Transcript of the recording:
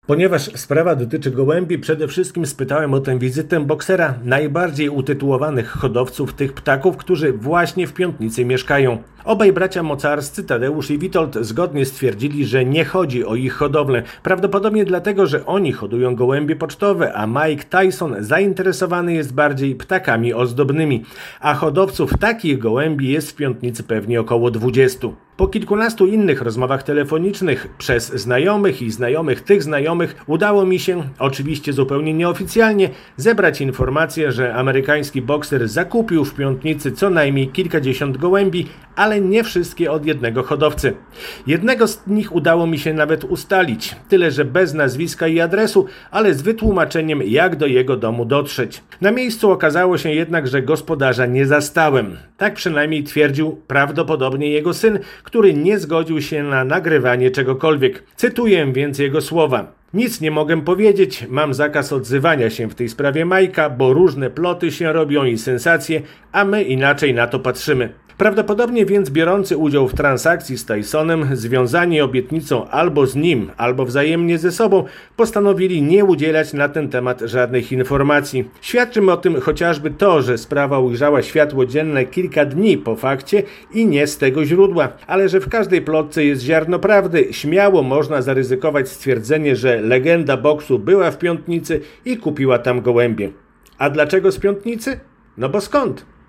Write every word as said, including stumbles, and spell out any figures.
Ponieważ sprawa dotyczy gołębi, przede wszystkim spytałem o tę wizytę boksera najbardziej utytułowanych hodowców tych ptaków, którzy właśnie w Piątnicy mieszkają. Obaj bracia mocarscy, Tadeusz i Witold, zgodnie stwierdzili, że nie chodzi o ich hodowlę. Prawdopodobnie dlatego, że oni hodują gołębie pocztowe, a Mike Tyson zainteresowany jest bardziej ptakami ozdobnymi. A hodowców takich gołębi jest w Piątnicy pewnie około dwudziestu. Po kilkunastu innych rozmowach telefonicznych przez znajomych i znajomych tych znajomych udało mi się, oczywiście zupełnie nieoficjalnie, zebrać informację, że amerykański bokser zakupił w Piątnicy co najmniej kilkadziesiąt gołębi, ale nie wszystkie od jednego hodowcy. Jednego z nich udało mi się nawet ustalić, tyle że bez nazwiska i adresu, ale z wytłumaczeniem, jak do jego domu dotrzeć. Na miejscu okazało się jednak, że gospodarza nie zastałem. Tak przynajmniej twierdził prawdopodobnie jego syn, który nie zgodził się na nagrywanie czegokolwiek. Cytuję więc jego słowa. Nic nie mogę powiedzieć, mam zakaz odzywania się w tej sprawie Majka, bo różne ploty się robią i sensacje, a my inaczej na to patrzymy. Prawdopodobnie więc biorący udział w transakcji z Tysonem, związani obietnicą albo z nim, albo wzajemnie ze sobą, postanowili nie udzielać na ten temat żadnych informacji. Świadczy o tym chociażby to, że sprawa ujrzała światło dzienne kilka dni po fakcie i nie z tego źródła, ale że w każdej plotce jest ziarno prawdy, śmiało można zaryzykować stwierdzenie, że legenda boksu była w Piątnicy i kupiła tam gołębie. A dlaczego z Piątnicy? No bo skąd?